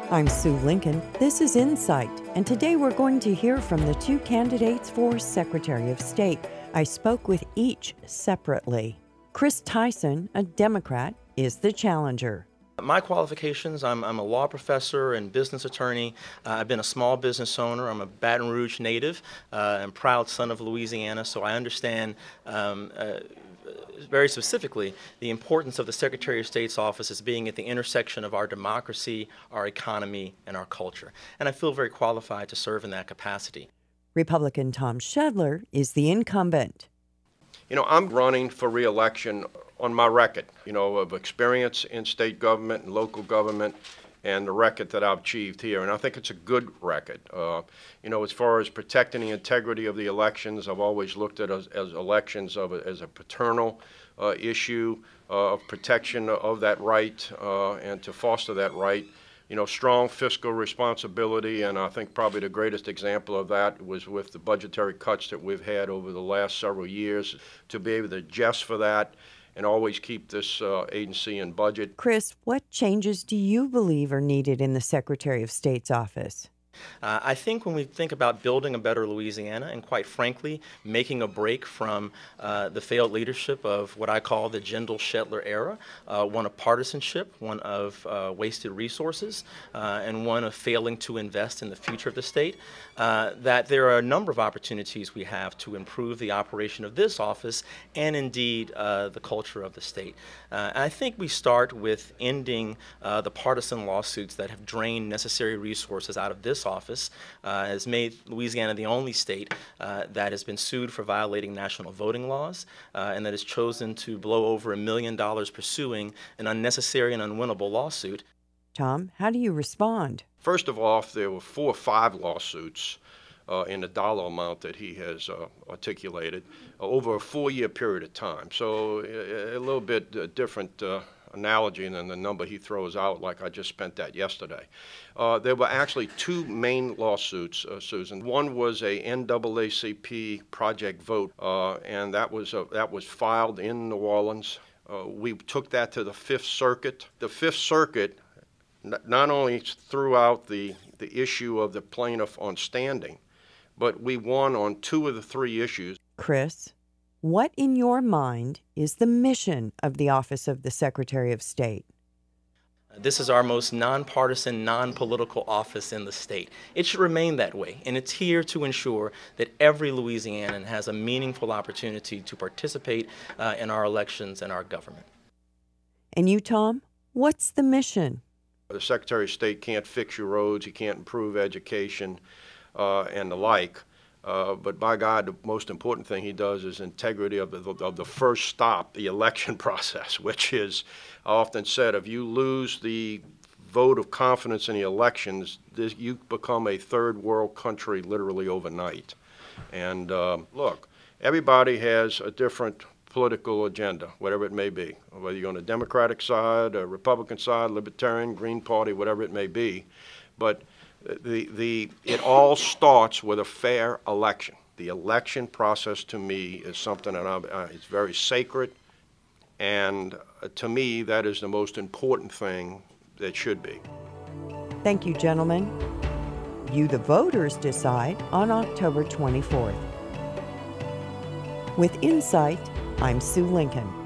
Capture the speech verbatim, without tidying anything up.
I'm Sue Lincoln. This is Insight, and today we're going to hear from the two candidates for Secretary of State. I spoke with each separately. Chris Tyson, a Democrat, is the challenger. My qualifications, I'm, I'm a law professor and business attorney. Uh, I've been a small business owner. I'm a Baton Rouge native uh, and proud son of Louisiana, so I understand um, uh, very specifically the importance of the Secretary of State's office as being at the intersection of our democracy, our economy, and our culture. And I feel very qualified to serve in that capacity. Republican Tom Shedler is the incumbent. You know, I'm running for re-election on my record, you know, of experience in state government and local government and the record that I've achieved here. And I think it's a good record. Uh, you know, as far as protecting the integrity of the elections, I've always looked at as, as elections of a, as a paternal uh, issue uh, of protection of that right uh, and to foster that right. You know, strong fiscal responsibility, and I think probably the greatest example of that was with the budgetary cuts that we've had over the last several years, to be able to adjust for that and always keep this uh, agency in budget. Chris, what changes do you believe are needed in the Secretary of State's office? Uh, I think when we think about building a better Louisiana and, quite frankly, making a break from uh, the failed leadership of what I call the Jindal-Shedler era, uh, one of partisanship, one of uh, wasted resources, uh, and one of failing to invest in the future of the state, uh, that there are a number of opportunities we have to improve the operation of this office and, indeed, uh, the culture of the state. Uh, and I think we start with ending uh, the partisan lawsuits that have drained necessary resources out of this office, uh, has made Louisiana the only state uh, that has been sued for violating national voting laws uh, and that has chosen to blow over a million dollars pursuing an unnecessary and unwinnable lawsuit. Tom, how do you respond? First of all, there were four or five lawsuits uh, in the dollar amount that he has uh, articulated uh, over a four-year period of time. So a, a little bit uh, different uh, analogy than the number he throws out, like I just spent that yesterday. Uh, there were actually two main lawsuits, uh, Susan. One was a N double A C P project vote, uh, and that was uh, that was filed in New Orleans. Uh, we took that to the Fifth Circuit. The Fifth Circuit n- not only threw out the, the issue of the plaintiff on standing, but we won on two of the three issues. Chris, what in your mind is the mission of the Office of the Secretary of State? This is our most nonpartisan, non-political office in the state. It should remain that way, and it's here to ensure that every Louisianan has a meaningful opportunity to participate uh, in our elections and our government. And you, Tom, what's the mission? The Secretary of State can't fix your roads, he can't improve education, uh, and the like. Uh, but by God, the most important thing he does is integrity of the, of the first stop, the election process, which is, I often said, if you lose the vote of confidence in the elections, this, you become a third world country literally overnight. And um, look, everybody has a different political agenda, whatever it may be, whether you're on the Democratic side, a Republican side, Libertarian, Green Party, whatever it may be. But The, the, it all starts with a fair election. The election process, to me, is something that I'm, uh, it's very sacred, and uh, to me, that is the most important thing that should be. Thank you, gentlemen. You, the voters, decide on October twenty-fourth. With Insight, I'm Sue Lincoln.